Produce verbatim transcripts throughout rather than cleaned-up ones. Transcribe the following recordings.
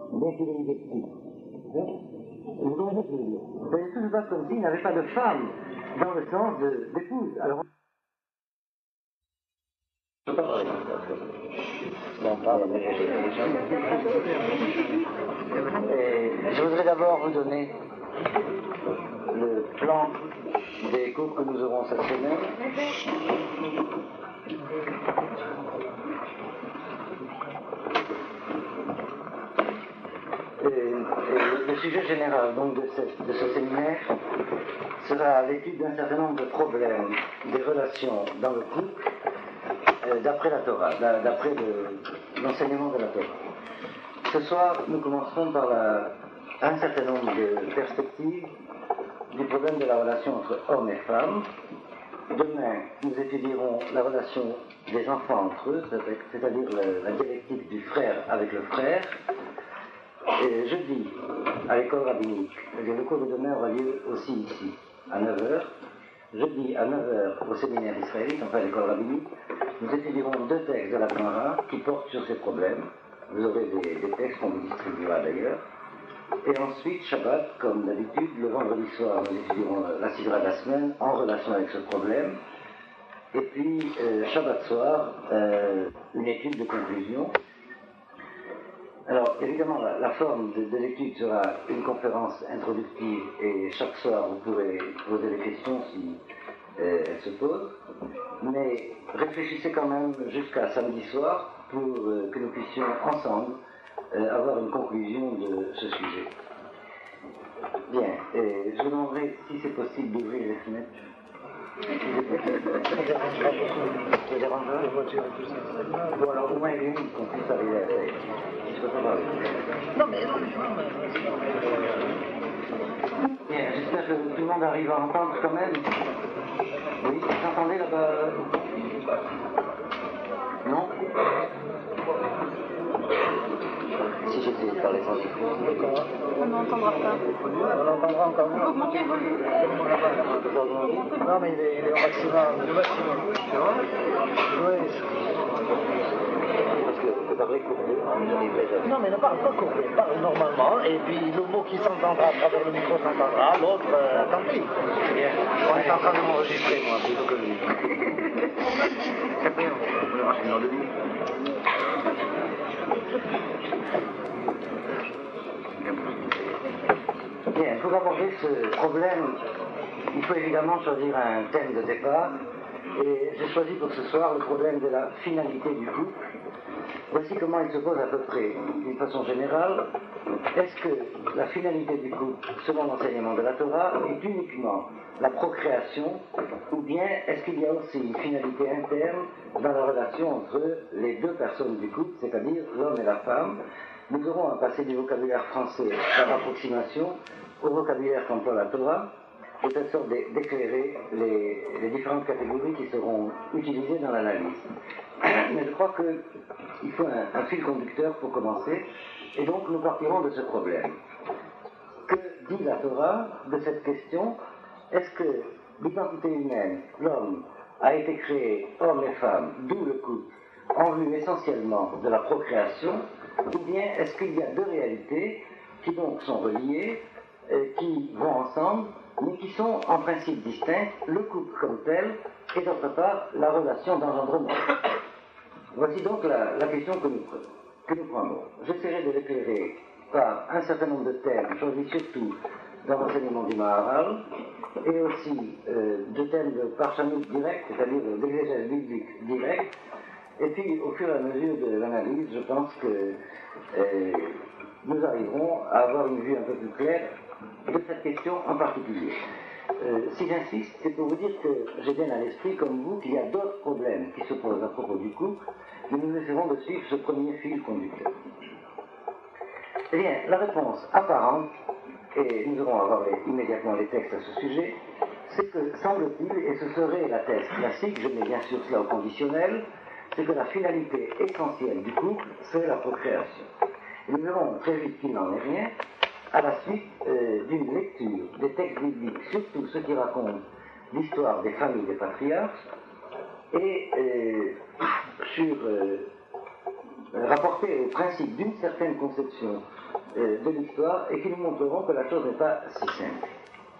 d'infidélité. Vous comprenez ce que je veux dire? C'est tout se passe comme s'il n'avait pas de femme dans le sens d'épouse. Alors, je peux pas parler comme ça. Bon, pardon, mais je voudrais d'abord vous donner le plan des cours que nous aurons cette semaine. Et, et le sujet général donc de ce, de ce séminaire sera l'étude d'un certain nombre de problèmes des relations dans le couple euh, d'après la Torah, d'après l'enseignement de la Torah. Ce soir, nous commencerons par la, un certain nombre de perspectives du problème de la relation entre hommes et femmes. Demain, nous étudierons la relation des enfants entre eux, c'est-à-dire la, la dialectique du frère avec le frère. Et jeudi, à l'école rabbinique, le cours de demain aura lieu aussi ici, à neuf heures. Jeudi, à neuf heures, au séminaire israélite, enfin à l'école rabbinique, nous étudierons deux textes de la Gemara qui portent sur ces problèmes. Vous aurez des, des textes qu'on vous distribuera d'ailleurs. Et ensuite, Shabbat, comme d'habitude, le vendredi soir, nous étudierons la sidra de la semaine en relation avec ce problème. Et puis, euh, Shabbat soir, euh, une étude de conclusion. Alors, évidemment, la, la forme de, de l'étude sera une conférence introductive et chaque soir, vous pourrez poser des questions si euh, elles se posent. Mais réfléchissez quand même jusqu'à samedi soir pour euh, que nous puissions ensemble euh, avoir une conclusion de ce sujet. Bien, et je vous demanderai si c'est possible d'ouvrir les fenêtres. Ça dérange pas? Les voitures et tout ça. Bon, alors au moins une qu'on puisse arriver à faire. Je peux pas parler. Non, mais non, mais bien, j'espère que tout le monde arrive à entendre quand même. Oui, vous entendez là-bas? Non? Si j'essayais de parler sans micro. On n'entendra pas. On l'entendra encore moins. On peut augmenter le volume. Non, mais il est, il est au maximum. Le maximum. C'est vrai? Oui. Parce que parler courbé, j'arriverai jamais. Non, mais ne parle pas courbé, parle normalement, et puis le mot qui s'entendra à travers le micro s'entendra, l'autre, euh, tant pis. Bien. On est en train de m'enregistrer, moi, plutôt que lui. Après, on peut marcher dans le lit. Bien, pour aborder ce problème, il faut évidemment choisir un thème de départ, et j'ai choisi pour ce soir le problème de la finalité du couple. Voici comment il se pose à peu près, d'une façon générale. Est-ce que la finalité du couple, selon l'enseignement de la Torah, est uniquement la procréation, ou bien est-ce qu'il y a aussi une finalité interne dans la relation entre les deux personnes du couple, c'est-à-dire l'homme et la femme? Nous aurons à passer du vocabulaire français par approximation au vocabulaire qu'emploie la Torah, de telle sorte d'éclairer les, les différentes catégories qui seront utilisées dans l'analyse. Mais je crois qu'il faut un, un fil conducteur pour commencer, et donc nous partirons de ce problème. Que dit la Torah de cette question? Est-ce que l'identité humaine, l'homme, a été créé homme et femme, d'où le couple, en vue essentiellement de la procréation, ou bien est-ce qu'il y a deux réalités qui donc sont reliées, euh, qui vont ensemble, mais qui sont en principe distinctes, le couple comme tel, et d'autre part la relation d'engendrement. Voici donc la, la question que nous, que nous prendrons. J'essaierai de l'éclairer par un certain nombre de thèmes, choisis surtout dans l'enseignement du Maharal, et aussi euh, de thèmes de parchanut direct, c'est-à-dire d'exégèse biblique direct. Et puis, au fur et à mesure de l'analyse, je pense que euh, nous arriverons à avoir une vue un peu plus claire de cette question en particulier. Euh, si j'insiste, c'est pour vous dire que j'ai bien à l'esprit, comme vous, qu'il y a d'autres problèmes qui se posent à propos du couple, mais nous essaierons de suivre ce premier fil conducteur. Eh bien, la réponse apparente, et nous allons avoir les, immédiatement les textes à ce sujet, c'est que, semble-t-il, et ce serait la thèse classique, je mets bien sûr cela au conditionnel, c'est que la finalité essentielle du couple, c'est la procréation. Et nous verrons très vite qu'il n'en est rien, à la suite euh, d'une lecture des textes bibliques, surtout ceux qui racontent l'histoire des familles des patriarches, et euh, sur euh, rapporter au principe d'une certaine conception euh, de l'histoire et qui nous montreront que la chose n'est pas si simple.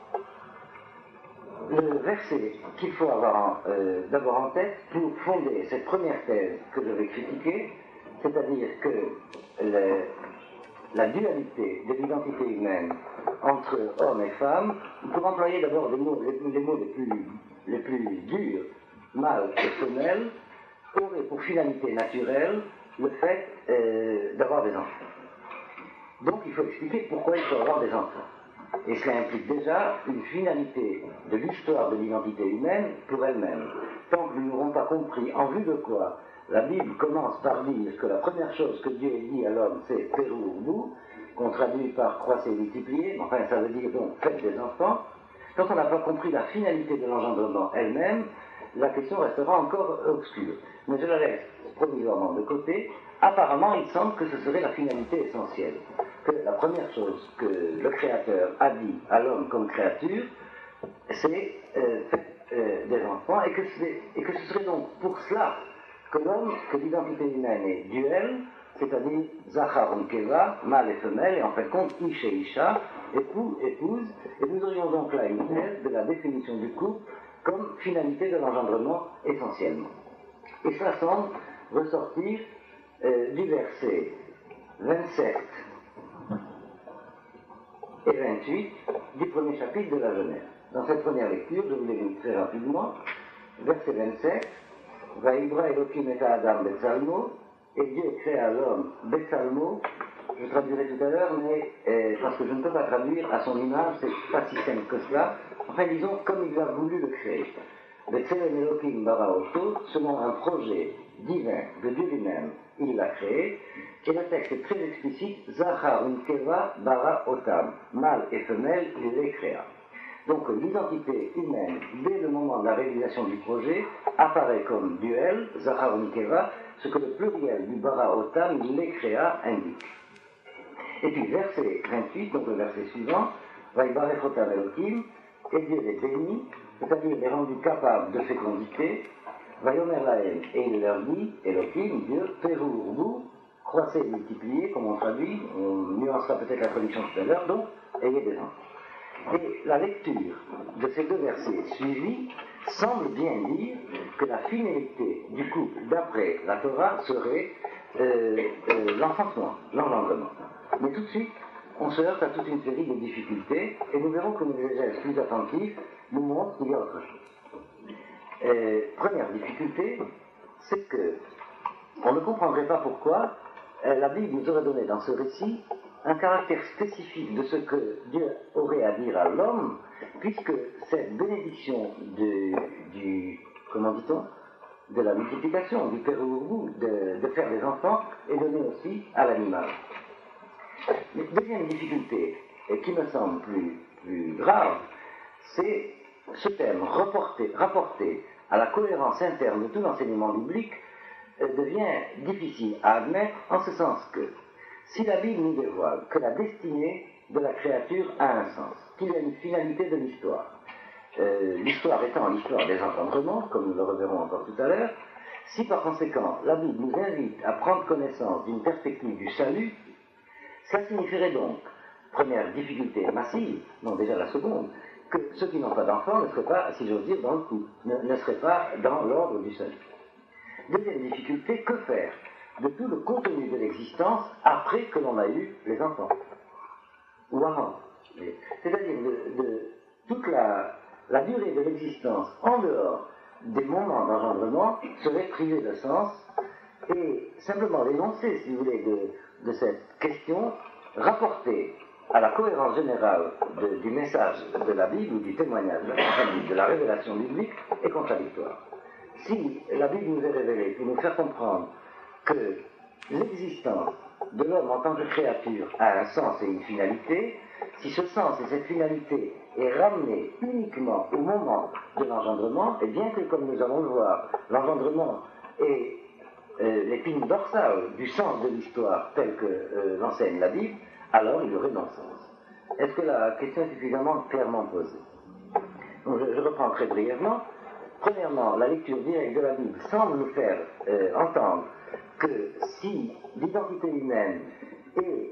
Le verset qu'il faut avoir euh, d'abord en tête pour fonder cette première thèse que je vais critiquer, c'est-à-dire que le, la dualité de l'identité humaine entre hommes et femmes, pour employer d'abord les mots, les, les mots les plus, les plus durs, mâle et femelle, aurait pour finalité naturelle le fait euh, d'avoir des enfants. Donc il faut expliquer pourquoi il faut avoir des enfants. Et cela implique déjà une finalité de l'histoire de l'identité humaine pour elle-même. Tant que nous n'aurons pas compris en vue de quoi la Bible commence par dire que la première chose que Dieu dit à l'homme c'est « Pérourbou », qu'on traduit par « croissez et multipliez », enfin ça veut dire donc « faites des enfants », tant qu'on n'a pas compris la finalité de l'engendrement elle-même, la question restera encore obscure. Mais je la laisse provisoirement de côté. Apparemment, il semble que ce serait la finalité essentielle. Que la première chose que le Créateur a dit à l'homme comme créature, c'est euh, euh, des enfants, et que, et que ce serait donc pour cela que l'homme, que l'identité humaine est duel, c'est-à-dire Zachar Unkeva, mâle et femelle, et en fait compte Ish et Isha, époux, épouse, et nous aurions donc là une thèse de la définition du couple comme finalité de l'engendrement essentiellement. Et ça semble ressortir euh, du verset vingt-sept et vingt-huit du premier chapitre de la Genèse. Dans cette première lecture, je vous l'ai lu très rapidement, verset vingt-sept, Vaïbra Elohim et Adam Betsalmo, et Dieu créa l'homme Betsalmo, je traduirai tout à l'heure, mais euh, parce que je ne peux pas traduire à son image, c'est pas si simple que cela. Enfin, disons, comme il a voulu le créer. Betsalem Elohim bara Oto, selon un projet divin de Dieu lui-même, il l'a créé, et le texte est très explicite, Zachar Unkeva bara Otam, mâle et femelle, il les créa. Donc l'identité humaine, dès le moment de la réalisation du projet, apparaît comme duel, Zachar Unkeva, ce que le pluriel du bara Otam, il les créa, indique. Et puis verset vingt-huit, donc le verset suivant, Vaïbarech Otam Elohim, et Dieu les bénit, c'est-à-dire les rendus capables de fécondité, Vayomer Lahem, et il leur dit, Elohim, Dieu, Pérourbou, croissez et multipliez, comme on traduit, on nuancera peut-être la traduction tout à l'heure, donc, ayez des enfants. Et la lecture de ces deux versets suivis semble bien dire que la finalité du couple d'après la Torah serait euh, euh, l'enfantement, l'engendrement. Mais tout de suite, on se heurte à toute une série de difficultés, et nous verrons que nos exégèses plus attentifs nous montrent qu'il y a autre chose. Euh, première difficulté, c'est que on ne comprendrait pas pourquoi euh, la Bible nous aurait donné dans ce récit un caractère spécifique de ce que Dieu aurait à dire à l'homme, puisque cette bénédiction de, du, comment dit-on, de la multiplication, du pérourbou, de, de faire des enfants, est donnée aussi à l'animal. Deuxième difficulté, et qui me semble plus, plus grave, c'est ce thème reporté, rapporté à la cohérence interne de tout l'enseignement biblique euh, devient difficile à admettre, en ce sens que si la Bible nous dévoile que la destinée de la créature a un sens, qu'il y a une finalité de l'histoire, euh, l'histoire étant l'histoire des engendrements, comme nous le reverrons encore tout à l'heure, si par conséquent la Bible nous invite à prendre connaissance d'une perspective du salut, ça signifierait donc, première difficulté massive, non déjà la seconde, que ceux qui n'ont pas d'enfants ne seraient pas, si j'ose dire, dans le coup, ne, ne seraient pas dans l'ordre du salut. Deuxième difficulté, que faire de tout le contenu de l'existence après que l'on a eu les enfants, ou avant. C'est-à-dire de, de toute la, la durée de l'existence en dehors des moments d'engendrement serait privée de sens, et simplement l'énoncé, si vous voulez, de, de cette question, rapporté à la cohérence générale de, du message de la Bible ou du témoignage de la révélation biblique est contradictoire. Si la Bible nous est révélée pour nous faire comprendre que l'existence de l'homme en tant que créature a un sens et une finalité, si ce sens et cette finalité est ramené uniquement au moment de l'engendrement, et bien que, comme nous allons le voir, l'engendrement est euh, l'épine dorsale du sens de l'histoire tel que euh, l'enseigne la Bible, alors il aurait non-sens. Est-ce que la question est suffisamment clairement posée? Donc, je, je reprends très brièvement. Premièrement, la lecture directe de la Bible semble nous faire euh, entendre que si l'identité humaine est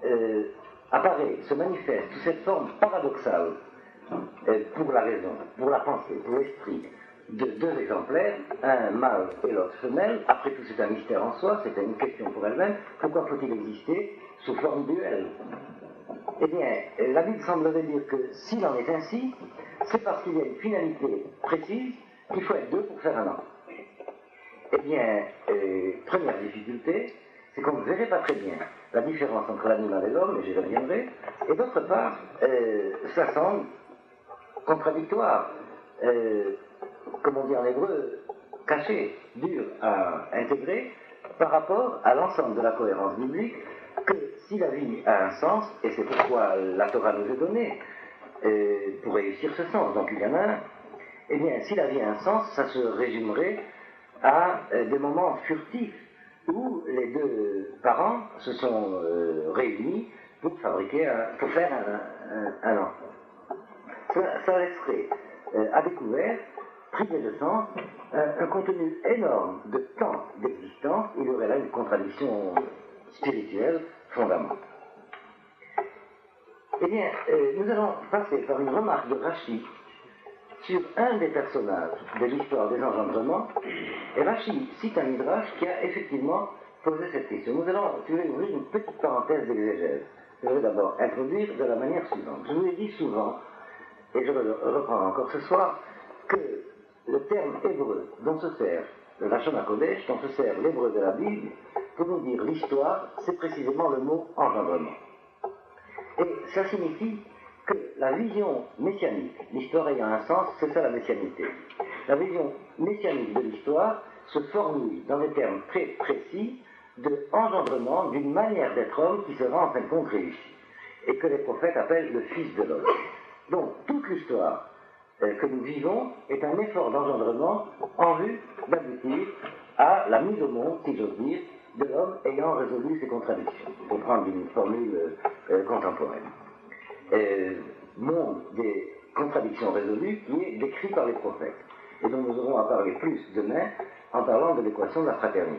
euh, apparaît, se manifeste sous cette forme paradoxale euh, pour la raison, pour la pensée, pour l'esprit, de deux exemplaires, un mâle et l'autre femelle. Après tout, c'est un mystère en soi, c'est une question pour elle-même. Pourquoi faut-il exister sous forme duel? Eh bien, la Bible semblerait dire que s'il en est ainsi, c'est parce qu'il y a une finalité précise qu'il faut être deux pour faire un homme. Eh bien, euh, première difficulté, c'est qu'on ne verrait pas très bien la différence entre l'animal et l'homme, et j'y reviendrai, et d'autre part, euh, ça semble contradictoire, euh, comme on dit en hébreu, caché, dur à intégrer, par rapport à l'ensemble de la cohérence biblique, que si la vie a un sens, et c'est pourquoi la Torah nous est donnée, euh, pour réussir ce sens, donc il y en a un, eh bien, si la vie a un sens, ça se résumerait à euh, des moments furtifs où les deux parents se sont euh, réunis pour fabriquer, un, pour faire un, un, un enfant. Ça, ça laisserait euh, à découvert, privé de sens, un, un contenu énorme de temps d'existence. Il y aurait là une contradiction spirituelle fondamentale. Eh bien, euh, nous allons passer par une remarque de Rachi sur un des personnages de l'histoire des engendrements, et Rachi cite un midrash qui a effectivement posé cette question. Nous allons, si vous voulez, ouvrir une petite parenthèse d'exégèse. Je vais d'abord introduire de la manière suivante. Je vous l'ai dit souvent, et je le reprends encore ce soir, que le terme hébreu dont se sert le Lachon HaKodesh, dont se sert l'hébreu de la Bible, pour nous dire l'histoire, c'est précisément le mot engendrement. Et ça signifie que la vision messianique, l'histoire ayant un sens, c'est ça la messianité. La vision messianique de l'histoire se formule dans des termes très précis de engendrement d'une manière d'être homme qui sera en fin de compte réussie, et que les prophètes appellent le Fils de l'homme. Donc toute l'histoire euh, que nous vivons est un effort d'engendrement en vue d'aboutir à la mise au monde, si j'ose dire, de l'homme ayant résolu ses contradictions, pour prendre une formule euh, contemporaine. Euh, monde des contradictions résolues qui est décrit par les prophètes, et dont nous aurons à parler plus demain en parlant de l'équation de la fraternité.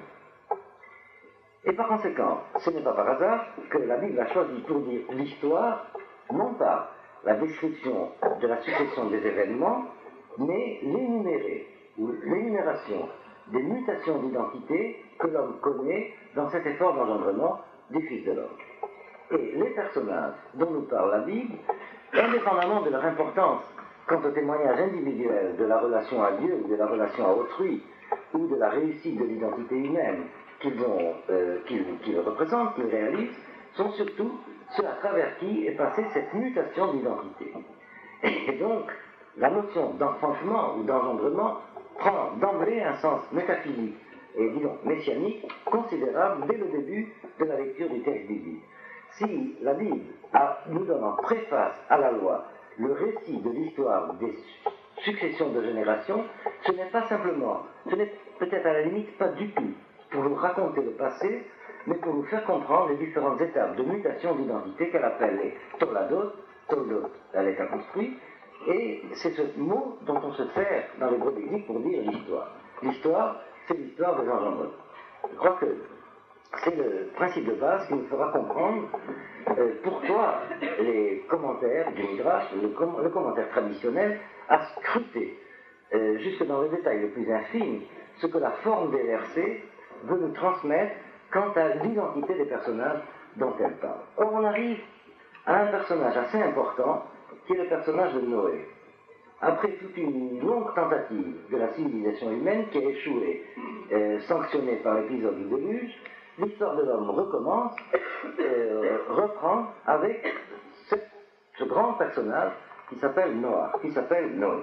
Et par conséquent, ce n'est pas par hasard que la Bible a choisi pour dire l'histoire, non pas la description de la succession des événements, mais l'énumérer, ou l'énumération des mutations d'identité que l'homme connaît dans cet effort d'engendrement du Fils de l'homme. Et les personnages dont nous parle la Bible, indépendamment de leur importance quant au témoignage individuel de la relation à Dieu ou de la relation à autrui, ou de la réussite de l'identité humaine qu'ils ont, euh, qu'ils, qu'ils représentent, qu'ils réalisent, sont surtout ceux à travers qui est passée cette mutation d'identité. Et donc, la notion d'enfantement ou d'engendrement prend d'emblée un sens métaphysique et, disons, messianique considérable dès le début de la lecture du texte biblique. Si la Bible a, nous donne en préface à la loi le récit de l'histoire des successions de générations, ce n'est pas simplement, ce n'est peut-être à la limite pas du tout pour nous raconter le passé, mais pour nous faire comprendre les différentes étapes de mutation d'identité qu'elle appelle les toladot, toldot, elle est construite, et c'est ce mot dont on se sert dans l'hébreu biblique pour dire l'histoire. L'histoire, c'est l'histoire des engendrements. Je crois que c'est le principe de base qui nous fera comprendre euh, pourquoi les commentaires du Midrash, le, com- le commentaire traditionnel, a scruté euh, jusque dans les détails les plus infimes ce que la forme des versets veut nous transmettre quant à l'identité des personnages dont elle parle. Or, on arrive à un personnage assez important qui est le personnage de Noé. Après toute une longue tentative de la civilisation humaine qui a échoué, euh, sanctionnée par l'épisode du déluge, l'histoire de l'homme recommence, euh, reprend avec ce, ce grand personnage qui s'appelle Noah, qui s'appelle Noé.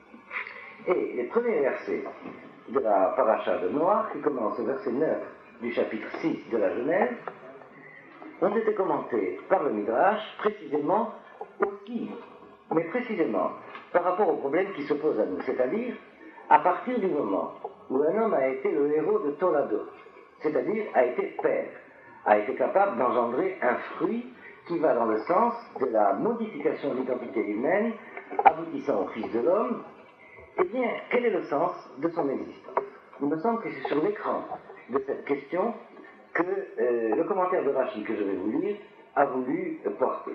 Et les premiers versets de la paracha de Noah, qui commence au verset neuf du chapitre six de la Genèse, ont été commentés par le Midrash précisément aussi, mais précisément par rapport au problème qui se pose à nous, c'est-à-dire à partir du moment où un homme a été le héros de Toladot, c'est-à-dire a été père, a été capable d'engendrer un fruit qui va dans le sens de la modification de l'identité humaine, aboutissant au Fils de l'homme. Eh bien, quel est le sens de son existence? Il me semble que c'est sur l'écran de cette question que euh, le commentaire de Rachi que je vais vous lire a voulu porter.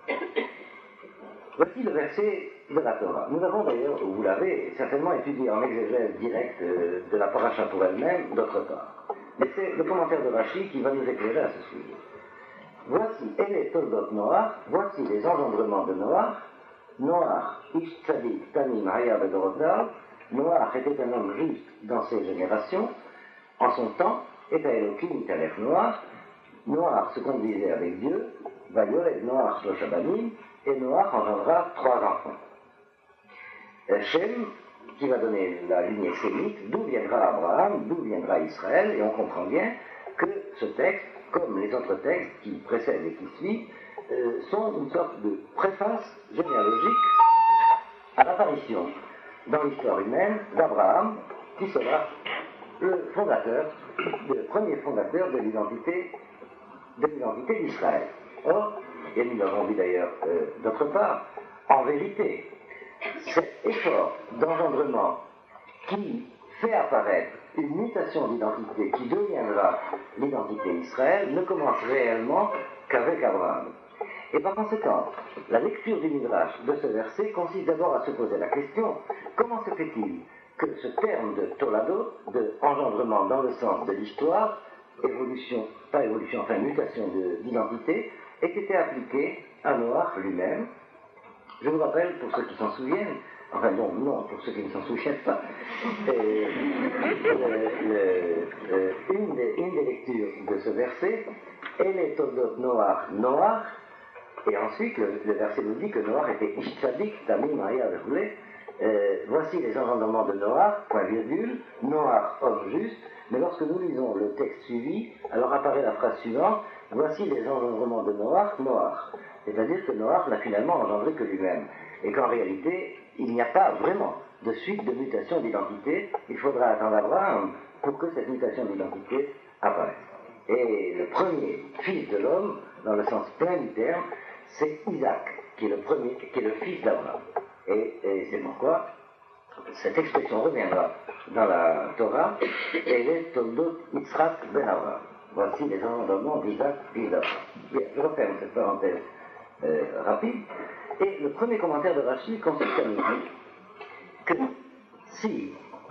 Voici le verset de la Torah. Nous avons d'ailleurs, vous l'avez certainement étudié en exégèse directe de la paracha pour elle-même, d'autre part. Mais c'est le commentaire de Rashi qui va nous éclairer à ce sujet. Voici Ele Toldot Noach, voici les engendrements de Noach. Noach, Ish Tzadik, Tamim, Haya Bedorotav. Noach était un homme juste dans ses générations. En son temps, et à Elohim Talef Noach. Noach se conduisait avec Dieu. Vayored Noach Shlochabanim. Et Noach engendra trois enfants. Shem, qui va donner la lignée sémite, d'où viendra Abraham, d'où viendra Israël, et on comprend bien que ce texte, comme les autres textes qui précèdent et qui suivent, euh, sont une sorte de préface généalogique à l'apparition dans l'histoire humaine d'Abraham, qui sera le fondateur, le premier fondateur de l'identité de l'identité d'Israël. Or, et nous l'avons vu d'ailleurs euh, d'autre part, en vérité, cet effort d'engendrement qui fait apparaître une mutation d'identité qui deviendra l'identité d'Israël ne commence réellement qu'avec Abraham. Et par conséquent, la lecture du Midrash de ce verset consiste d'abord à se poser la question, comment se fait-il que ce terme de Tolado, de engendrement dans le sens de l'histoire, évolution, pas évolution, enfin mutation d'identité, ait été appliqué à Noach lui-même. Je vous rappelle, pour ceux qui s'en souviennent, enfin non, non, pour ceux qui ne s'en souviennent pas, euh, le, le, euh, une, des, une des lectures de ce verset, Elle est Toldot Noach, Noach, et ensuite le, le verset nous dit que Noach était Ish Tzadik, Tamim, Haya, Verroulé. Euh, voici les engendrements de Noach, point virgule, Noach, homme juste, mais lorsque nous lisons le texte suivi, alors apparaît la phrase suivante, voici les engendrements de Noach, Noach. C'est-à-dire que Noach n'a finalement engendré que lui-même, et qu'en réalité, il n'y a pas vraiment de suite de mutation d'identité, il faudra attendre Abraham pour que cette mutation d'identité apparaisse. Et le premier fils de l'homme, dans le sens plein du terme, c'est Isaac, qui est le premier, qui est le fils d'Abraham. Et, et c'est pourquoi cette expression reviendra dans la Torah, et les Toldot Yitzhak ben Abraham. Voici les engendrements d'Isaac, fils d'Abraham. Bien, je referme cette parenthèse euh, rapide. Et le premier commentaire de Rashi consiste à nous dire que si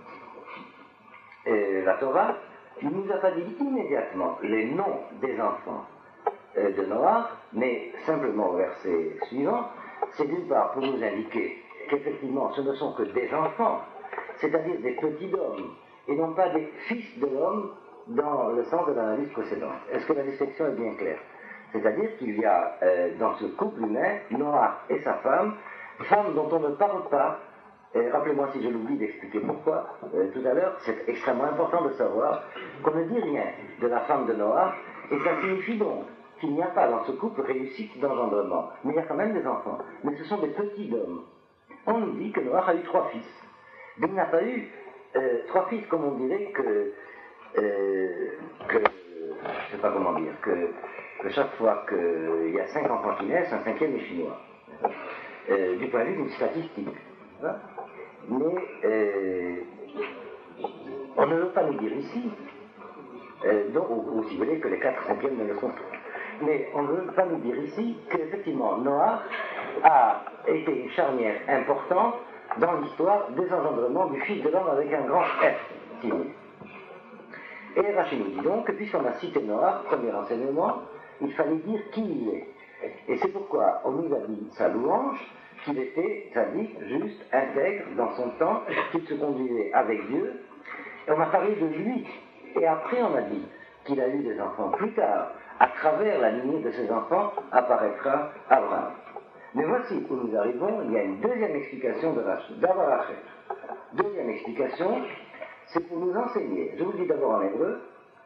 euh, la Torah ne nous a pas dit immédiatement les noms des enfants euh, de Noach, mais simplement au verset suivant, c'est d'une part pour nous indiquer qu'effectivement ce ne sont que des enfants, c'est-à-dire des petits hommes, et non pas des fils de l'homme dans le sens de l'analyse précédente. Est-ce que la distinction est bien claire? C'est-à-dire qu'il y a euh, dans ce couple humain, Noach et sa femme, femme dont on ne parle pas, et rappelez-moi si je l'oublie d'expliquer pourquoi, euh, tout à l'heure, c'est extrêmement important de savoir qu'on ne dit rien de la femme de Noach, et ça signifie donc qu'il n'y a pas dans ce couple réussite d'engendrement, mais il y a quand même des enfants, mais ce sont des petits hommes. On nous dit que Noach a eu trois fils, mais il n'a pas eu euh, trois fils comme on dirait que, euh, que je ne sais pas comment dire, que, que chaque fois qu'il y a cinq enfants qui naissent, un cinquième est chinois, euh, du point de vue d'une statistique. Hein? Mais euh, on ne veut pas nous dire ici, euh, donc, ou, ou si vous voulez que les quatre cinquièmes ne le sont pas. Mais on ne veut pas nous dire ici qu'effectivement Noach a été une charnière importante dans l'histoire des engendrements du Fils de l'homme avec un grand F signé. Et Rashi nous dit donc que puisqu'on a cité Noach, premier enseignement, il fallait dire qui il est. Et c'est pourquoi on nous a dit sa louange, qu'il était tzaddik, juste, intègre dans son temps, qu'il se conduisait avec Dieu. Et on a parlé de lui. Et après on a dit qu'il a eu des enfants. Plus tard, à travers la lignée de ses enfants, apparaîtra Abraham. Mais voici où nous arrivons, il y a une deuxième explication de Rashi, d'Avarachet. Deuxième explication, c'est pour nous enseigner, je vous le dis d'abord en hébreu,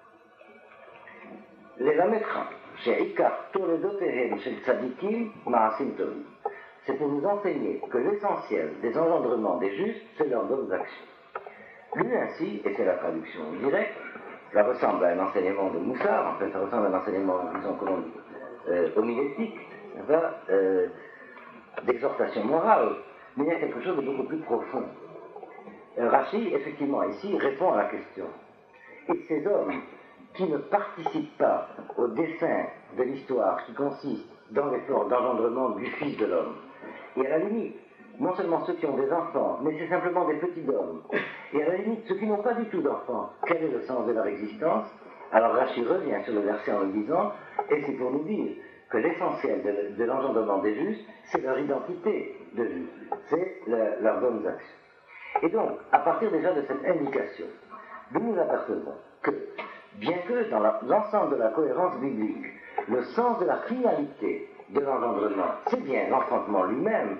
les lametra, chez Ikar Toledotehem, chez Tzadikim, Maasim Tovim. C'est pour nous enseigner que l'essentiel des engendrements des justes, c'est leurs bonnes actions. Lui ainsi, et c'est la traduction directe, ça ressemble à un enseignement de Moussard, en fait ça ressemble à un enseignement, disons, comment on dit, euh, homilétique, euh, d'exhortation morale, mais il y a quelque chose de beaucoup plus profond. Euh, Rashi, effectivement, ici, répond à la question. Et ces hommes qui ne participent pas au dessein de l'histoire qui consiste dans l'effort d'engendrement du Fils de l'homme. Et à la limite, non seulement ceux qui ont des enfants, mais c'est simplement des petits hommes. Et à la limite, ceux qui n'ont pas du tout d'enfants, quel est le sens de leur existence? Alors Rachid revient sur le verset en le disant, et c'est pour nous dire que l'essentiel de, de l'engendrement des justes, c'est leur identité de justes, c'est le, leurs bonnes actions. Et donc, à partir déjà de cette indication, nous nous apercevons que, bien que dans la, l'ensemble de la cohérence biblique, le sens de la finalité de l'engendrement, c'est bien l'enfantement lui-même,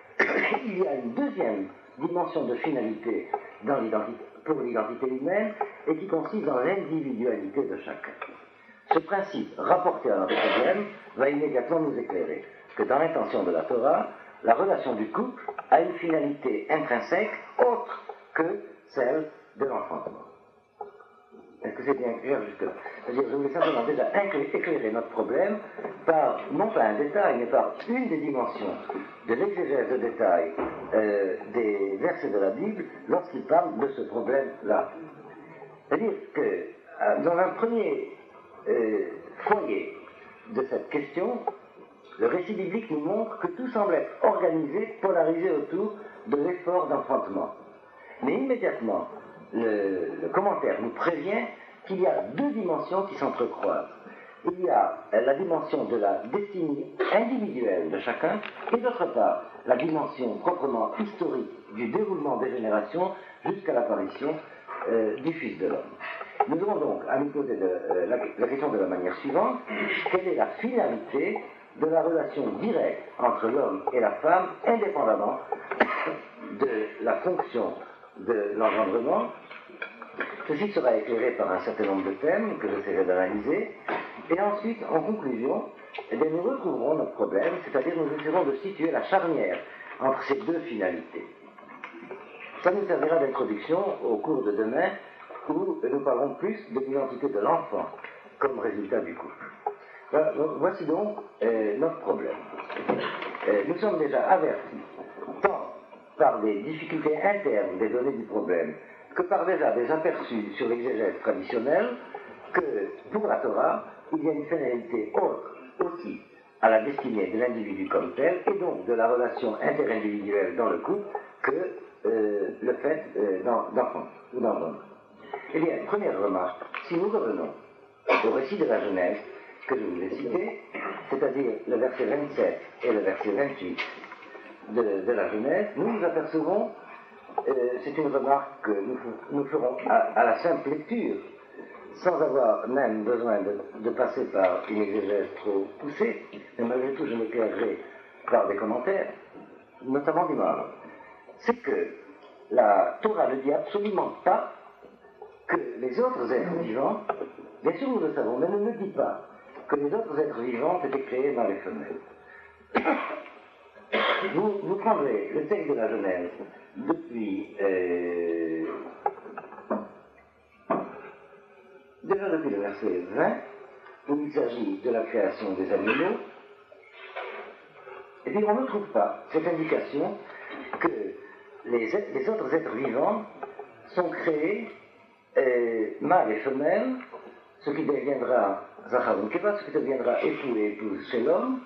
il y a une deuxième dimension de finalité dans l'identité, pour l'identité humaine, et qui consiste dans l'individualité de chacun. Ce principe, rapporté à notre problème, va immédiatement nous éclairer que dans l'intention de la Torah, la relation du couple a une finalité intrinsèque autre que celle de l'enfantement. Est-ce que c'est bien clair jusque-là? C'est-à-dire, je voulais simplement déjà éclairer notre problème par, non pas un détail, mais par une des dimensions de l'exégèse de détail euh, des versets de la Bible lorsqu'il parle de ce problème-là. C'est-à-dire que, euh, dans un premier euh, foyer de cette question, le récit biblique nous montre que tout semble être organisé, polarisé autour de l'effort d'enfantement. Mais immédiatement, le, le commentaire nous prévient qu'il y a deux dimensions qui s'entrecroisent. Il y a la dimension de la destinée individuelle de chacun, et d'autre part, la dimension proprement historique du déroulement des générations jusqu'à l'apparition euh, du Fils de l'homme. Nous devons donc à nous poser de, euh, la, la question de la manière suivante: quelle est la finalité de la relation directe entre l'homme et la femme, indépendamment de la fonction de l'engendrement? Ceci sera éclairé par un certain nombre de thèmes que j'essaierai d'analyser, et ensuite, en conclusion, eh bien, nous retrouverons notre problème, c'est-à-dire nous essaierons de situer la charnière entre ces deux finalités. Ça nous servira d'introduction au cours de demain, où nous parlerons plus de l'identité de l'enfant comme résultat du couple. Voilà, donc, voici donc euh, notre problème. Euh, nous sommes déjà avertis, tant par les difficultés internes des données du problème, que par déjà des aperçus sur l'exégèse traditionnelle, que pour la Torah, il y a une finalité autre aussi à la destinée de l'individu comme tel, et donc de la relation interindividuelle dans le couple, que euh, le fait euh, d'enfant ou d'enfant. Eh bien, première remarque, si nous revenons au récit de la Genèse, que je vous ai cité, c'est-à-dire le verset vingt-sept et le verset vingt-huit de, de la Genèse, nous nous apercevons, euh, c'est une remarque que nous, nous ferons à, à la simple lecture, sans avoir même besoin de, de passer par une exégèse trop poussée, mais malgré tout je m'éclairerai par des commentaires, notamment d'Imam, c'est que la Torah ne dit absolument pas que les autres êtres vivants, bien sûr nous le savons, mais ne nous dit pas que les autres êtres vivants étaient créés mâles et femelles. Vous, vous prendrez le texte de la Genèse depuis euh, déjà depuis le verset vingt, où il s'agit de la création des animaux, et puis on ne trouve pas cette indication que les, les autres êtres vivants sont créés euh, mâles et femelles, ce qui deviendra Zachar ou Keva, ce qui deviendra époux et épouse chez l'homme,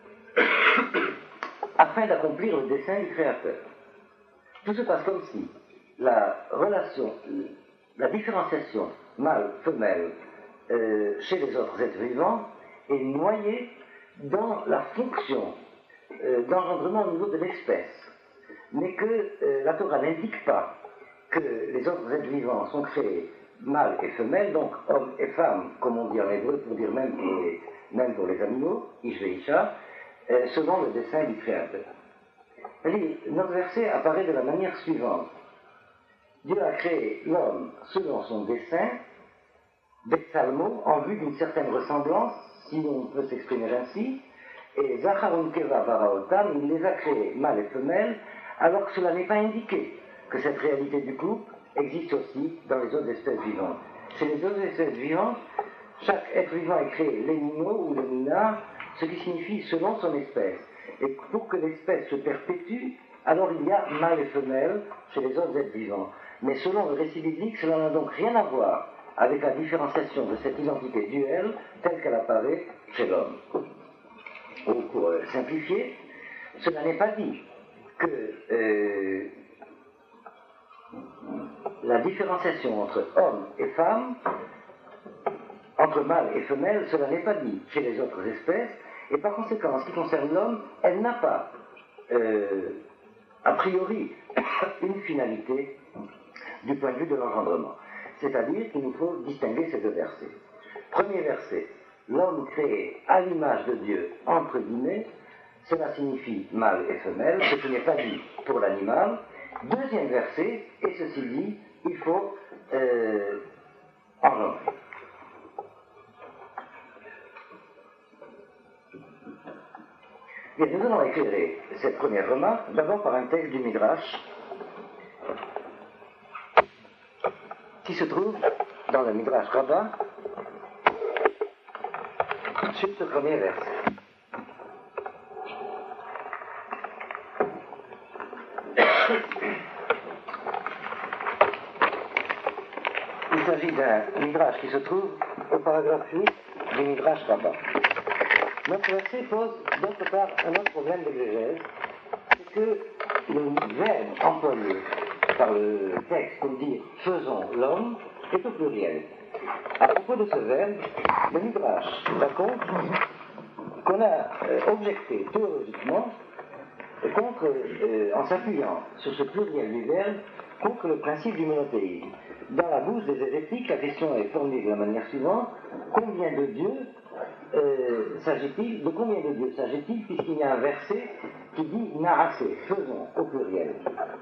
afin d'accomplir le dessein du Créateur. Tout se passe comme si la relation, la différenciation mâle-femelle euh, chez les autres êtres vivants est noyée dans la fonction euh, d'engendrement au niveau de l'espèce, mais que euh, la Torah n'indique pas que les autres êtres vivants sont créés mâles et femelles, donc hommes et femmes, comme on dit en hébreu, pour dire même pour les, même pour les animaux, Ish et Isha, euh, selon le dessein du Créateur. C'est-à-dire, notre verset apparaît de la manière suivante. Dieu a créé l'homme selon son dessein, Betsalmo, en vue d'une certaine ressemblance, si on peut s'exprimer ainsi, et Zacharun Keva Baraotam, il les a créés mâles et femelles, alors que cela n'est pas indiqué que cette réalité du couple existe aussi dans les autres espèces vivantes. Chez les autres espèces vivantes, chaque être vivant est créé l'émino ou l'émina, ce qui signifie selon son espèce. Et pour que l'espèce se perpétue, alors il y a mâle et femelle chez les autres êtres vivants. Mais selon le récit biblique, cela n'a donc rien à voir avec la différenciation de cette identité duelle telle qu'elle apparaît chez l'homme. Ou pour euh, simplifier, cela n'est pas dit que euh, la différenciation entre homme et femme, entre mâle et femelle, cela n'est pas dit chez les autres espèces, et par conséquent, en ce qui concerne l'homme, elle n'a pas, euh, a priori, une finalité du point de vue de l'engendrement. C'est-à-dire qu'il nous faut distinguer ces deux versets. Premier verset, l'homme créé à l'image de Dieu, entre guillemets, cela signifie mâle et femelle, ce qui n'est pas dit pour l'animal. Deuxième verset, et ceci dit, il faut euh, engendrer. Bien, nous allons éclairer cette première remarque d'abord par un texte du Midrash qui se trouve dans le Midrash Rabbah sur ce premier verset. Il s'agit d'un Midrash qui se trouve au paragraphe huit du Midrash Rabbah. Notre verset pose d'autre part un autre problème d'exégèse, c'est que le verbe employé par le texte pour dire « faisons l'homme » est au pluriel. À propos de ce verbe, le Midrash raconte qu'on a euh, objecté théologiquement contre, euh, en s'appuyant sur ce pluriel du verbe, contre le principe du monothéisme. Dans la bouche des hérétiques, la question est formulée de la manière suivante: combien de dieux euh, s'agit-il, de combien de dieux s'agit-il, puisqu'il y a un verset qui dit Naasé, faisons au pluriel.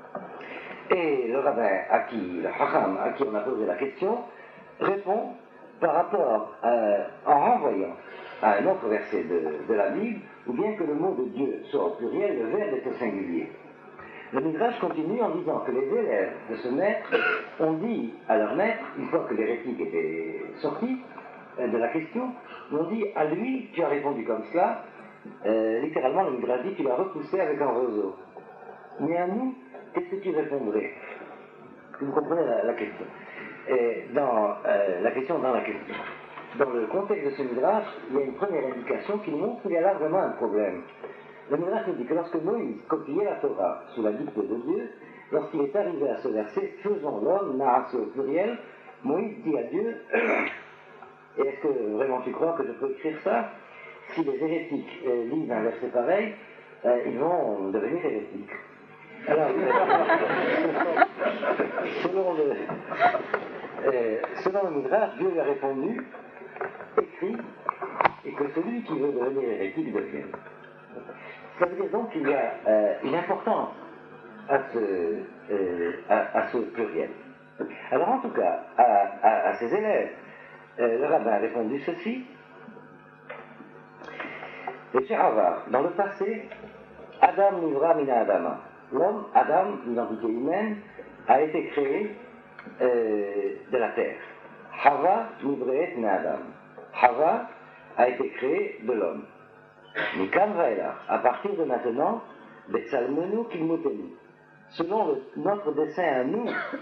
Et le rabbin à qui, le Hacham à qui on a posé la question, répond par rapport à, en renvoyant à un autre verset de, de la Bible, où bien que le mot de Dieu soit au pluriel, le verbe est au singulier. Le Midrash continue en disant que les élèves de ce maître ont dit à leur maître, une fois que l'hérétique était sorti euh, de la question, ils ont dit à lui, tu as répondu comme cela, euh, littéralement le Midrash dit, tu l'as repoussé avec un roseau. Mais à nous, qu'est-ce que tu répondrais? Vous comprenez la, la question. Et dans euh, la question dans la question. Dans le contexte de ce Midrash, il y a une première indication qui nous montre qu'il y a là vraiment un problème. Le Midrash nous dit que lorsque Moïse copiait la Torah sous la dictée de Dieu, lorsqu'il est arrivé à ce verset, faisons l'homme, Naasé au pluriel, Moïse dit à Dieu, et est-ce que vraiment tu crois que je peux écrire ça? Si les hérétiques euh, lisent un verset pareil, euh, ils vont devenir hérétiques. Alors, euh, selon, le, euh, selon le Midrash, Dieu lui a répondu, écrit, et que celui qui veut devenir hérétique devienne. Ça veut dire donc qu'il y a euh, une importance à ce, euh, à, à ce pluriel. Alors en tout cas, à, à, à ses élèves, euh, le rabbin a répondu ceci. Le Shiravar, dans le passé, Adam Nivra Mina Adama. L'homme, Adam, l'identité humaine, a été créé euh, de la terre. Hava Nivreet Mina Adam. Hava a été créé de l'homme. Mikan Vaela, à partir de maintenant, Betsalmenu Kilmutenu. Selon le, notre dessein à nous,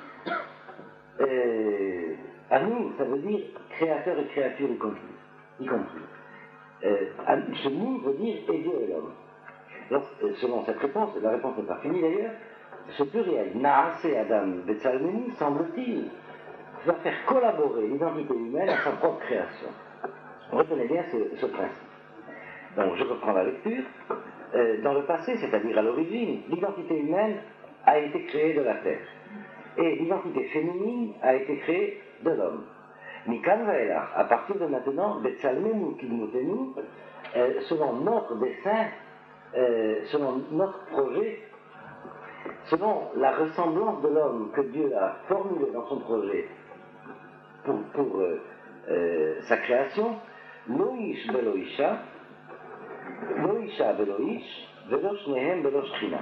euh, à nous, ça veut dire créateur et créature y compris. Y compris. Euh, à, ce nous veut dire et Dieu et l'homme. Alors, selon cette réponse, la réponse n'est pas finie d'ailleurs, ce pluriel, Naasé Adam Betsalmenu, semble-t-il, va faire collaborer l'identité humaine à sa propre création. Retenez bien ce, ce principe. Donc, je reprends la lecture. Euh, dans le passé, c'est-à-dire à l'origine, l'identité humaine a été créée de la terre. Et l'identité féminine a été créée de l'homme. Mikan Vaela, à partir de maintenant, Betsalmenu Kilmutenu, euh, selon notre dessein, euh, selon notre projet, selon la ressemblance de l'homme que Dieu a formulée dans son projet pour, pour euh, euh, sa création, Loïsh Beloïcha, Loïcha Beloïch, Velosh Nehem Velosh Trina.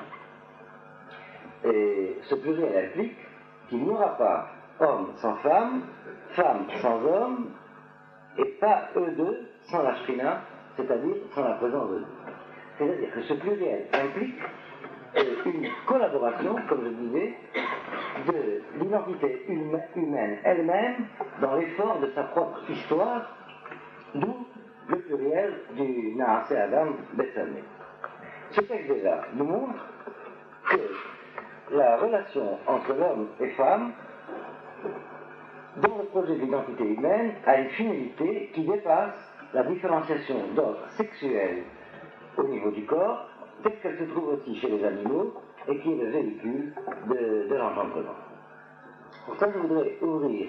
Et ce pluriel implique qu'il n'y aura pas homme sans femme, femme sans homme, et pas eux deux sans la Shrina, c'est-à-dire sans la présence de Dieu. C'est-à-dire que ce pluriel implique une collaboration, comme je disais, de l'identité humaine elle-même dans l'effort de sa propre histoire, d'où le pluriel du Naase Adam Betsamé. Ce texte déjà nous montre que la relation entre l'homme et femme, dans le projet d'identité humaine, a une finalité qui dépasse la différenciation d'ordre sexuel au niveau du corps, telle qu'elle se trouve aussi chez les animaux, et qui est le véhicule de, de l'engendrement. Pour ça, je voudrais ouvrir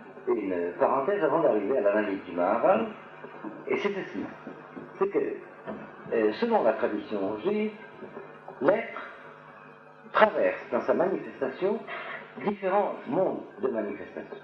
une parenthèse avant d'arriver à l'analyse du Maharal, et c'est ceci, c'est que, euh, selon la tradition juive, l'être traverse dans sa manifestation différents mondes de manifestation.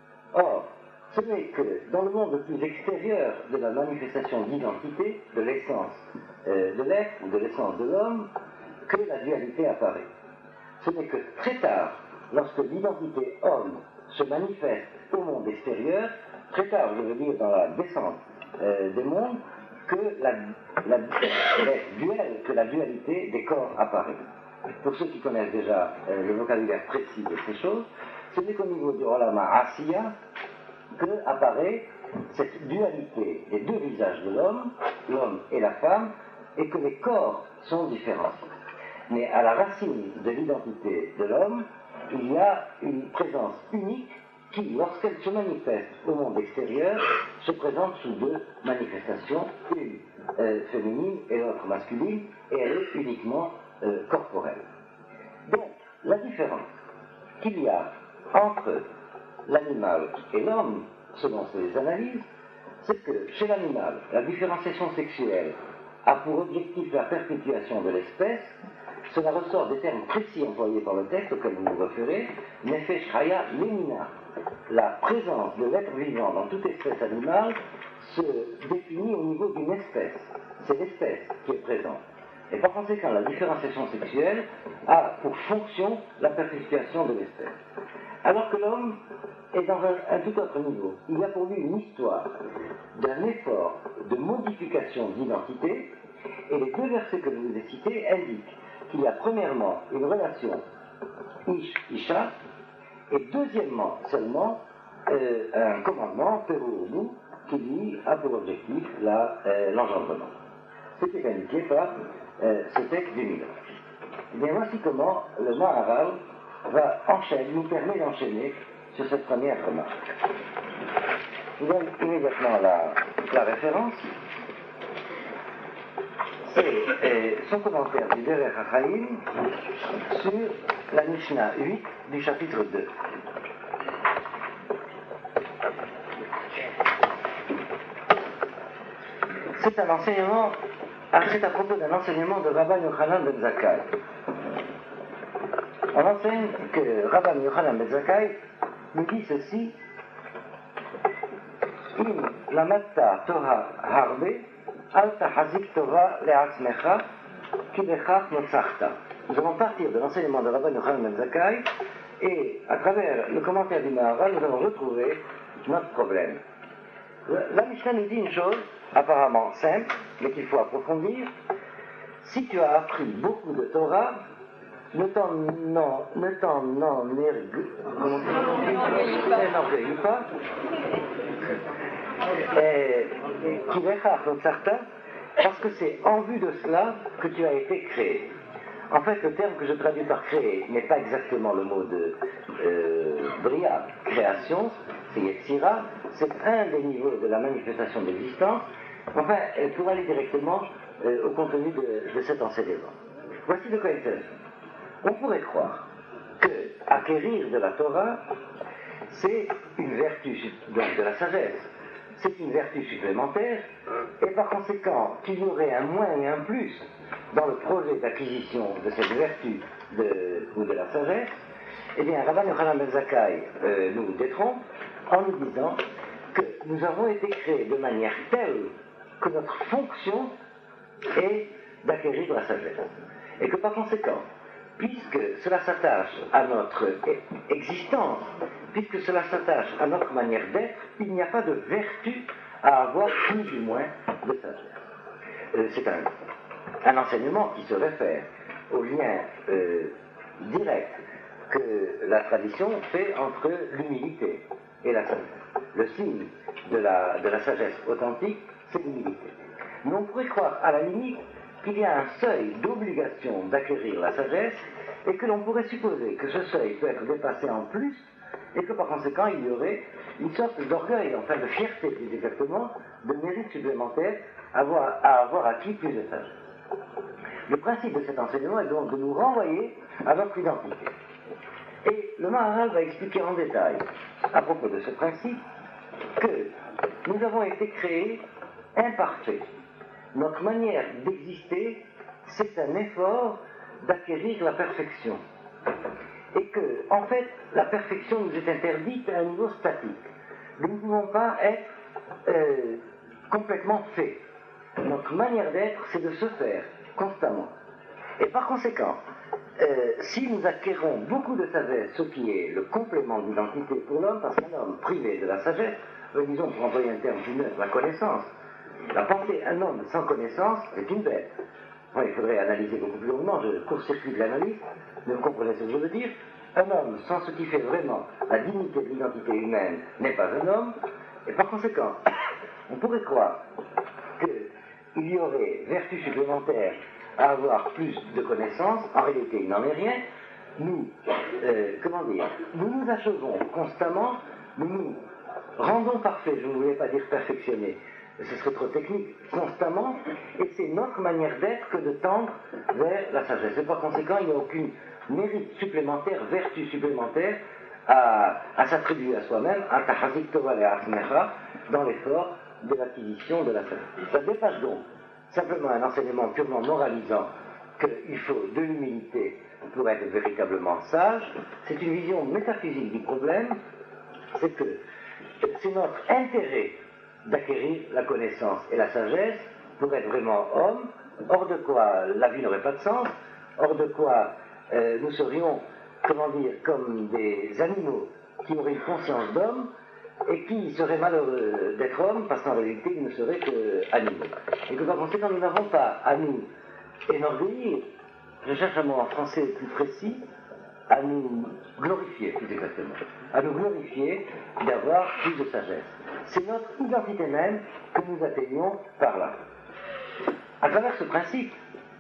Or, ce n'est que dans le monde le plus extérieur de la manifestation d'identité, de l'essence euh, de l'être ou de l'essence de l'homme, que la dualité apparaît. Ce n'est que très tard, lorsque l'identité homme se manifeste au monde extérieur, très tard, je veux dire dans la descente euh, des mondes, que la, la, la, duel, que la dualité des corps apparaît. Pour ceux qui connaissent déjà euh, le vocabulaire précis de ces choses, ce n'est qu'au niveau du Olama Asiya que apparaît cette dualité des deux visages de l'homme, l'homme et la femme, et que les corps sont différenciés. Mais à la racine de l'identité de l'homme, il y a une présence unique qui, lorsqu'elle se manifeste au monde extérieur, se présente sous deux manifestations, une euh, féminine et l'autre masculine, et elle est uniquement euh, corporelle. Donc, la différence qu'il y a entre l'animal et l'homme, selon ces analyses, c'est que chez l'animal, la différenciation sexuelle a pour objectif la perpétuation de l'espèce. Cela ressort des termes précis employés par le texte auquel vous vous référez, Nefesh Chaya Lemina. La présence de l'être vivant dans toute espèce animale se définit au niveau d'une espèce. C'est l'espèce qui est présente. Et par conséquent, la différenciation sexuelle a pour fonction la perpétuation de l'espèce. Alors que l'homme est dans un, un tout autre niveau. Il y a pour lui une histoire d'un effort de modification d'identité, et les deux versets que je vous ai cités indiquent qu'il y a premièrement une relation Ish-Isha, et deuxièmement seulement euh, un commandement, Peru, qui lui a pour objectif la, euh, l'engendrement. C'était indiqué par euh, ce texte du Midrash. Eh bien, voici comment le Maharal va enchaîner, nous permet d'enchaîner sur cette première remarque. Je donne immédiatement la, la référence. C'est euh, son commentaire du Derech HaChaim sur la Mishnah huit du chapitre deux. C'est un enseignement, c'est à propos d'un enseignement de Rabban Yochanan ben Zakkai. On enseigne que Rabban Yochanan ben Zakkai nous dit ceci: Im lamatta Torah harbe, al tahazik Torah le'atzmecha, ki lechach notzachta. Nous allons partir de l'enseignement de Rabban Yochanan ben Zakkai, et à travers le commentaire du Maharal, nous allons retrouver notre problème. La Mishnah nous dit une chose apparemment simple, mais qu'il faut approfondir. Si tu as appris beaucoup de Torah, ne t'en non, ne t'en enorgueillis pas, parce que c'est en vue de cela que tu as été créé. En fait, le terme que je traduis par créer n'est pas exactement le mot de euh, Bria, création, c'est Yetzira, c'est un des niveaux de la manifestation d'existence. Enfin, pour aller directement euh, au contenu de, de cet enseignement. Voici de quoi il s'agit. On pourrait croire que acquérir de la Torah, c'est une vertu donc de la sagesse, c'est une vertu supplémentaire, et par conséquent qu'il y aurait un moins et un plus dans le projet d'acquisition de cette vertu de, ou de la sagesse. Eh bien, Rabban Yochanan ben Zakkai euh, nous détrompe en nous disant que nous avons été créés de manière telle que notre fonction est d'acquérir la sagesse. Et que par conséquent, puisque cela s'attache à notre existence, puisque cela s'attache à notre manière d'être, il n'y a pas de vertu à avoir plus ou moins de sagesse. Euh, c'est un, un enseignement qui se réfère au lien euh, direct que la tradition fait entre l'humilité et la sagesse. Le signe de la, de la sagesse authentique, c'est l'humilité. Mais on pourrait croire, à la limite, qu'il y a un seuil d'obligation d'acquérir la sagesse et que l'on pourrait supposer que ce seuil peut être dépassé en plus et que par conséquent il y aurait une sorte d'orgueil, enfin de fierté plus exactement, de mérite supplémentaire à avoir, à avoir acquis plus de sagesse. Le principe de cet enseignement est donc de nous renvoyer à notre identité. Et le Maharal va expliquer en détail, à propos de ce principe, que nous avons été créés imparfaits. Notre manière d'exister, c'est un effort d'acquérir la perfection. Et que, en fait, la perfection nous est interdite à un niveau statique. Nous ne pouvons pas être euh, complètement faits. Notre manière d'être, c'est de se faire constamment. Et par conséquent, euh, si nous acquérons beaucoup de sagesse, ce qui est le complément d'identité pour l'homme, parce qu'un homme privé de la sagesse, euh, disons pour employer un terme plus neutre, la connaissance, la pensée, un homme sans connaissance est une bête. Bon, il faudrait analyser beaucoup plus longuement, je court-circuite l'analyse, mais vous comprenez ce que je veux dire. Un homme sans ce qui fait vraiment la dignité de l'identité humaine n'est pas un homme, et par conséquent, on pourrait croire qu'il y aurait vertu supplémentaire à avoir plus de connaissances. En réalité, il n'en est rien. Nous, euh, comment dire, nous nous achevons constamment, nous nous rendons parfaits, je ne voulais pas dire perfectionnés, ce serait trop technique, constamment, et c'est notre manière d'être que de tendre vers la sagesse. Et par conséquent, il n'y a aucune mérite supplémentaire, vertu supplémentaire à, à s'attribuer à soi-même, à tahazik tova le achmecha, dans l'effort de l'acquisition de la sagesse. Ça dépasse donc simplement un enseignement purement moralisant qu'il faut de l'humilité pour être véritablement sage. C'est une vision métaphysique du problème, c'est que c'est notre intérêt d'acquérir la connaissance et la sagesse pour être vraiment homme, hors de quoi la vie n'aurait pas de sens, hors de quoi euh, nous serions, comment dire, comme des animaux qui auraient une conscience d'homme et qui seraient malheureux d'être hommes parce qu'en réalité ils ne seraient qu'animaux. Et que par conséquent nous n'avons pas à nous énorgueillir, je cherche un mot en français plus précis, à nous glorifier, plus exactement, à nous glorifier d'avoir plus de sagesse. C'est notre identité même que nous atteignons par là. À travers ce principe,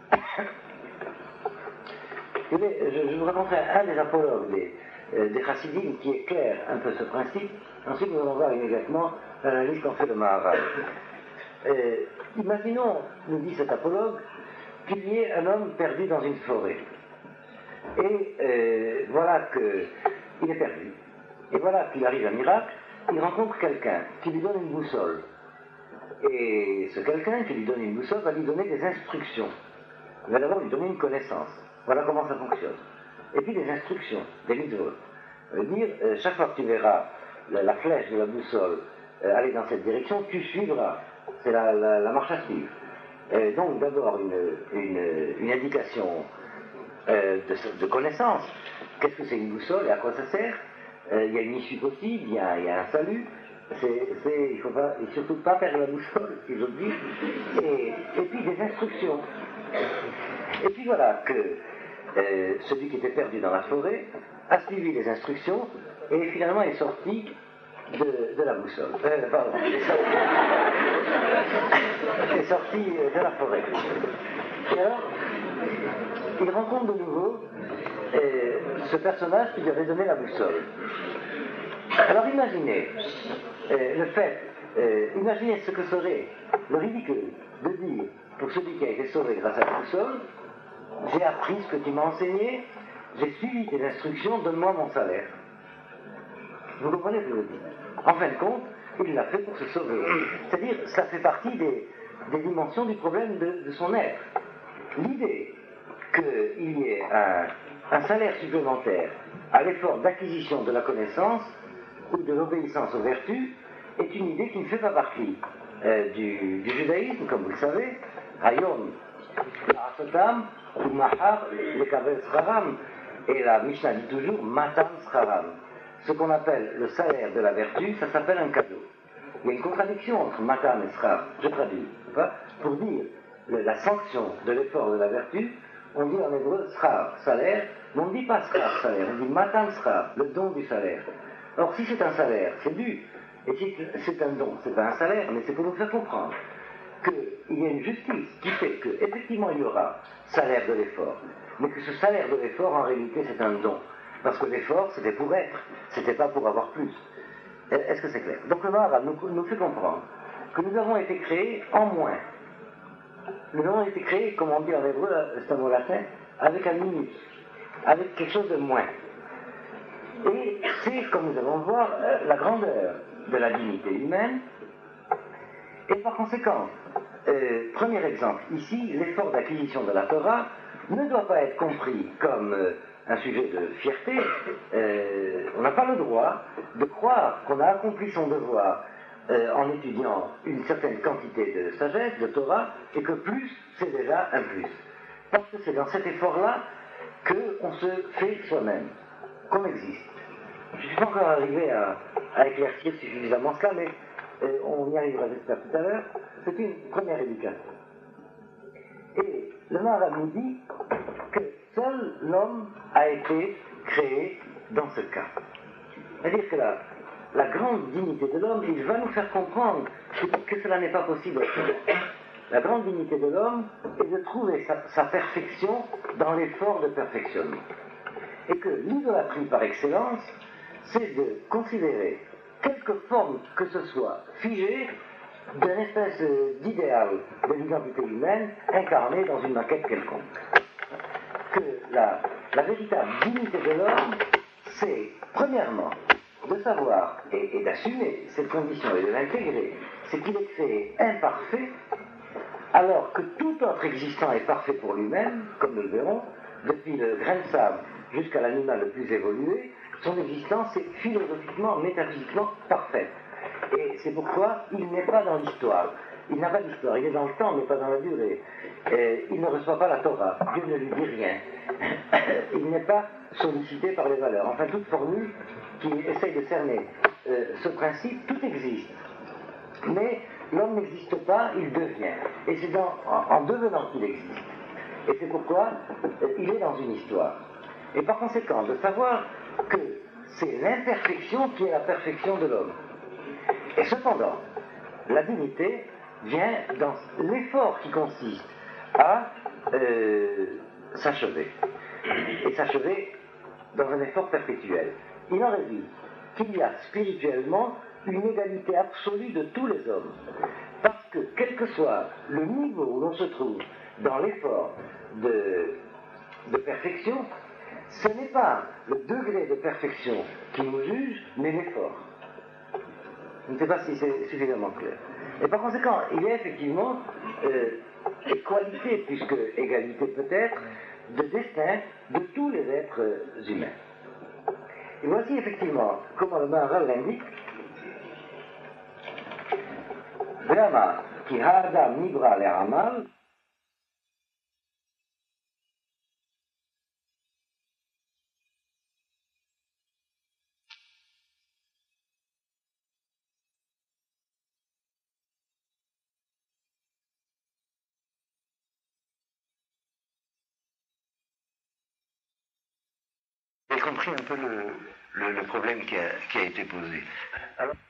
je, je vous raconterai un des apologues des, euh, des chassidim qui éclaire un peu ce principe. Ensuite, nous allons voir immédiatement l'analyse qu'en fait le Maharal. Euh, imaginons, nous dit cet apologue, qu'il y ait un homme perdu dans une forêt. Et euh, voilà qu'il est perdu. Et voilà qu'il arrive un miracle, il rencontre quelqu'un qui lui donne une boussole. Et ce quelqu'un qui lui donne une boussole va lui donner des instructions. Il va d'abord lui donner une connaissance. Voilà comment ça fonctionne. Et puis des instructions, des mitzvot. Ça veut dire, euh, chaque fois que tu verras la, la flèche de la boussole euh, aller dans cette direction, tu suivras. C'est la, la, la marche à suivre. Euh, donc d'abord une, une, une indication euh, de, de connaissance. Qu'est-ce que c'est une boussole et à quoi ça sert? euh, Il y a une issue possible, il y a, il y a un salut. C'est, c'est, il ne faut pas, et surtout pas perdre la boussole, si j'ose dire. Et, et puis des instructions. Et puis voilà que euh, celui qui était perdu dans la forêt a suivi les instructions et finalement est sorti de, de la boussole. Euh, pardon, est sorti, est sorti de la forêt. Et alors, il rencontre de nouveau euh, ce personnage qui lui avait donné la boussole. Alors imaginez euh, le fait, euh, imaginez ce que serait le ridicule de dire pour celui qui a été sauvé grâce à la boussole: j'ai appris ce que tu m'as enseigné, j'ai suivi tes instructions, donne-moi mon salaire. Vous comprenez ce que je veux dire? En fin de compte, il l'a fait pour se sauver. C'est-à-dire, ça fait partie des, des dimensions du problème de, de son être. L'idée qu'il y ait un, un salaire supplémentaire à l'effort d'acquisition de la connaissance ou de l'obéissance aux vertus est une idée qui ne fait pas partie euh, du, du judaïsme, comme vous le savez. Hayom, La'asotam, ou Mahar, le Kabel Scharam, et la Mishnah dit toujours Matan Scharam. Ce qu'on appelle le salaire de la vertu, ça s'appelle un cadeau. Il y a une contradiction entre Matan et Schar, je traduis, pas, pour dire le, la sanction de l'effort de la vertu on dit en hébreu schar, salaire, mais on ne dit pas schar, salaire, on dit matan schar, le don du salaire. Or, si c'est un salaire, c'est dû. Et si c'est un don, c'est pas un salaire, mais c'est pour nous faire comprendre qu'il y a une justice qui fait qu'effectivement il y aura salaire de l'effort, mais que ce salaire de l'effort, en réalité, c'est un don. Parce que l'effort, c'était pour être, c'était pas pour avoir plus. Est-ce que c'est clair? Donc le Maharal nous, nous fait comprendre que nous avons été créés en moins. Nous avons été créés, comme on dit en hébreu, c'est un mot latin, avec un minus, avec quelque chose de moins. Et c'est, comme nous allons le voir, la grandeur de la dignité humaine. Et par conséquent, euh, premier exemple, ici, l'effort d'acquisition de la Torah ne doit pas être compris comme euh, un sujet de fierté. Euh, on n'a pas le droit de croire qu'on a accompli son devoir euh, en étudiant une certaine quantité de sagesse, de Torah, et que plus, c'est déjà un plus. Parce que c'est dans cet effort-là qu'on se fait soi-même, qu'on existe. Je ne suis pas encore arrivé à, à éclaircir suffisamment cela, mais euh, on y arrivera, j'espère, tout à l'heure. C'est une première éducation. Et le Maharal nous dit que seul l'homme a été créé dans ce cas. C'est-à-dire que la, la grande dignité de l'homme, il va nous faire comprendre que, que cela n'est pas possible. La grande dignité de l'homme est de trouver sa, sa perfection dans l'effort de perfectionnement. Et que l'idolâtrie par excellence, c'est de considérer quelque forme que ce soit figée d'une espèce d'idéal de l'identité humaine incarnée dans une maquette quelconque. Que la, la véritable dignité de l'homme, c'est, premièrement, de savoir et, et d'assumer cette condition et de l'intégrer, c'est qu'il est créé imparfait, alors que tout autre existant est parfait pour lui-même, comme nous le verrons, depuis le grain de sable jusqu'à l'animal le plus évolué, son existence est philosophiquement, métaphysiquement parfaite. Et c'est pourquoi il n'est pas dans l'histoire. Il n'a pas d'histoire, il est dans le temps, mais pas dans la durée. Et il ne reçoit pas la Torah, Dieu ne lui dit rien. Il n'est pas sollicité par les valeurs. Enfin, toute formule qui essaye de cerner euh, ce principe, tout existe. Mais l'homme n'existe pas, il devient. Et c'est dans, en, en devenant qu'il existe. Et c'est pourquoi euh, il est dans une histoire. Et par conséquent, de savoir que c'est l'imperfection qui est la perfection de l'homme. Et cependant, la dignité vient dans l'effort qui consiste à euh, s'achever. Et s'achever dans un effort perpétuel. Il en résulte qu'il y a spirituellement une égalité absolue de tous les hommes. Parce que, quel que soit le niveau où l'on se trouve dans l'effort de, de perfection, ce n'est pas le degré de perfection qui nous juge, mais l'effort. Je ne sais pas si c'est suffisamment clair. Et par conséquent, il y a effectivement euh, équalité, puisque égalité peut-être, de destin de tous les êtres humains. Et voici effectivement comment le Maharal l'indique. Brahma, qui ha'adam nibra le'amal, Vous avez compris un peu le, le, le problème qui a, qui a été posé. Alors,